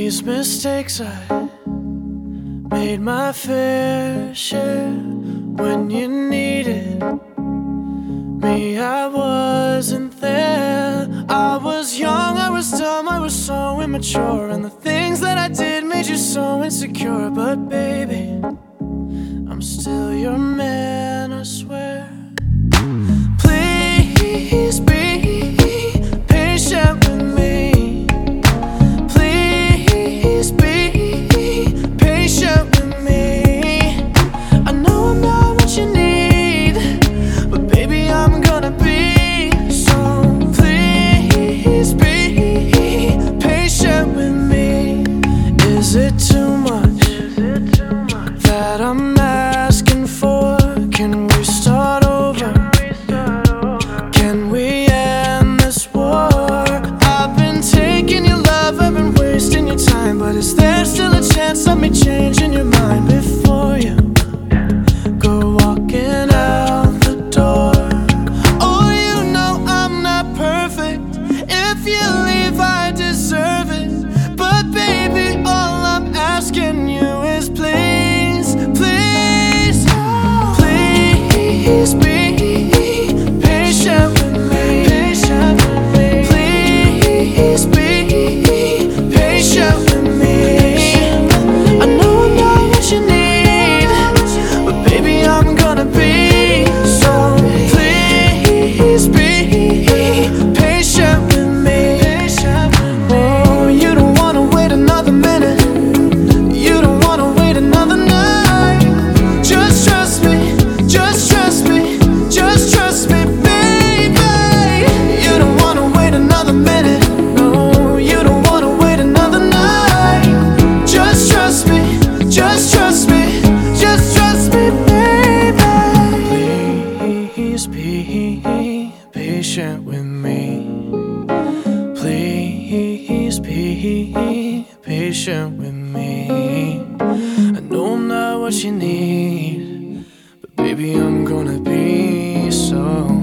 these mistakes I made my fair share. When you needed me, I wasn't there. I was young, I was dumb, I was so immature, and the things that I did made you so insecure. But baby, I'm still your man, I swear. Please be patient with me. Please be patient with me. I know I'm not what you need, but baby, I'm gonna be. So please be patient with me. Is it too much that I'm asking for? Can we start over? Can we end this war? I've been taking your love, I've been wasting your time, but is there still a chance of me changing your mind before you go walking out the door? Oh, you know I'm not perfect. If you leave, I deserve it. But baby, all I'm asking you is please, please, please be patient with me. Please be patient with me. I know I'm not what you need, but baby, I'm gonna be. So please be patient with me. Oh, you don't wanna wait another minute. You don't wanna wait another night. Just trust me, just trust me, just trust me, baby. You don't wanna wait another minute. No, you don't wanna wait another night. Just trust me, just trust me, just trust me, baby. Please be patient with me. Please be patient with me. I know I'm not what you need, but baby, I'm gonna be. So